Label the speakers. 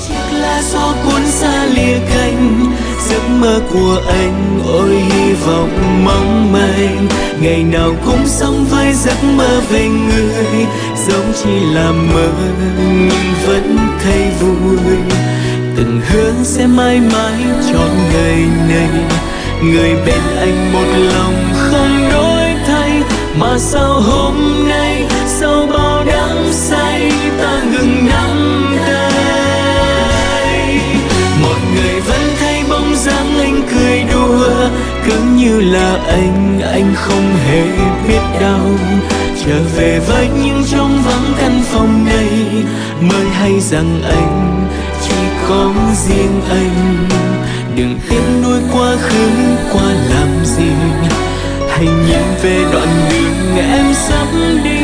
Speaker 1: chiếc lá gió cuốn xa lìa cánh, giấc mơ của anh ôi hy vọng mong manh, ngày nào cũng sống với giấc mơ về người, giống chỉ là mơ nhưng vẫn thấy vui. Từng hứa sẽ mãi mãi trọn đời này, người bên anh một lòng không đổi thay, mà sao hôm nay sau bao đắm say ta ngừng nắm tay. Mọi người vẫn thấy bóng dáng anh cười đùa, cứ như là anh không hề biết đau. Trở về với những trống vắng căn phòng này, mới hay rằng anh chỉ có riêng anh. Đừng tiếc nuối quá khứ qua làm gì, hãy nhìn về đoạn đường em sắp đi.